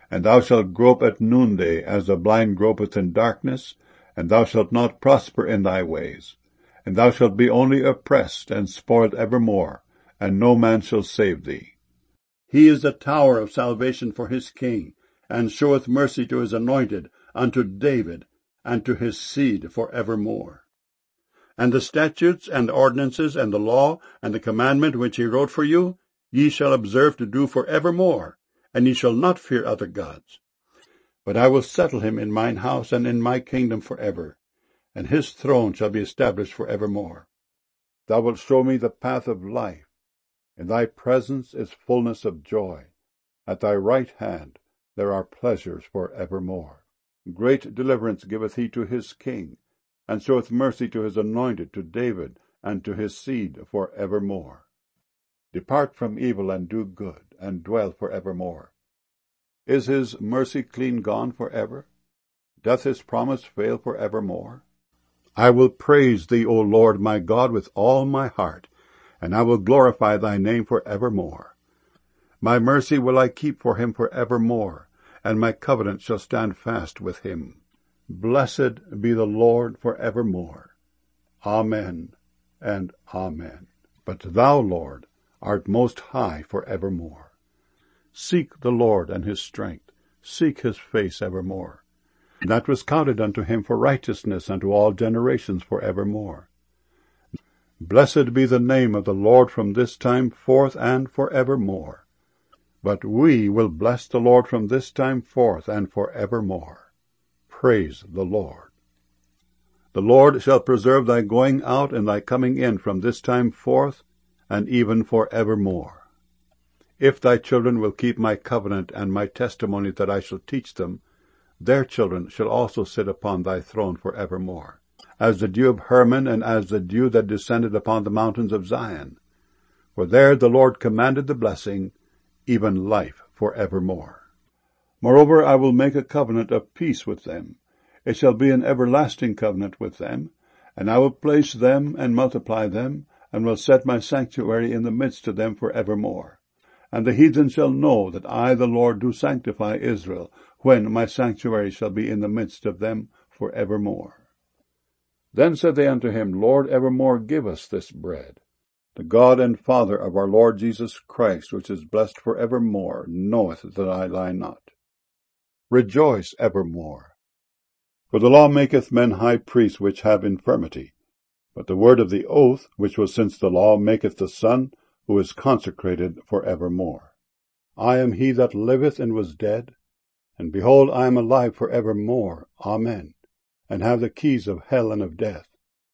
And thou shalt grope at noonday, as the blind gropeth in darkness, and thou shalt not prosper in thy ways. And thou shalt be only oppressed and spoiled evermore, and no man shall save thee. He is the tower of salvation for his king, and showeth mercy to his anointed, unto David, and to his seed for evermore. And the statutes and ordinances and the law and the commandment which he wrote for you, ye shall observe to do for evermore, and ye shall not fear other gods. But I will settle him in mine house and in my kingdom for ever, and his throne shall be established for evermore. Thou wilt show me the path of life. In thy presence is fullness of joy. At thy right hand there are pleasures for evermore. Great deliverance giveth he to his king, and showeth mercy to his anointed, to David, and to his seed for evermore. Depart from evil and do good, and dwell for evermore. Is his mercy clean gone for ever? Doth his promise fail for evermore? I will praise thee, O Lord my God, with all my heart, and I will glorify thy name for evermore. My mercy will I keep for him for evermore, and my covenant shall stand fast with him. Blessed be the Lord for evermore. Amen and Amen. But thou, Lord, art most high for evermore. Seek the Lord and his strength. Seek his face evermore. That was counted unto him for righteousness unto all generations for evermore. Blessed be the name of the Lord from this time forth and for evermore. But we will bless the Lord from this time forth and for evermore. Praise the Lord. The Lord shall preserve thy going out and thy coming in from this time forth and even for evermore. If thy children will keep my covenant and my testimony that I shall teach them, their children shall also sit upon thy throne for evermore, as the dew of Hermon, and as the dew that descended upon the mountains of Zion. For there the Lord commanded the blessing, even life for evermore. Moreover, I will make a covenant of peace with them. It shall be an everlasting covenant with them, and I will place them and multiply them, and will set my sanctuary in the midst of them for evermore. And the heathen shall know that I, the Lord, do sanctify Israel, when my sanctuary shall be in the midst of them for evermore. Then said they unto him, Lord, evermore give us this bread. The God and Father of our Lord Jesus Christ, which is blessed for evermore, knoweth that I lie not. Rejoice evermore. For the law maketh men high priests which have infirmity, but the word of the oath, which was since the law, maketh the Son, who is consecrated for evermore. I am he that liveth and was dead, and behold, I am alive for evermore. Amen. And have the keys of hell and of death.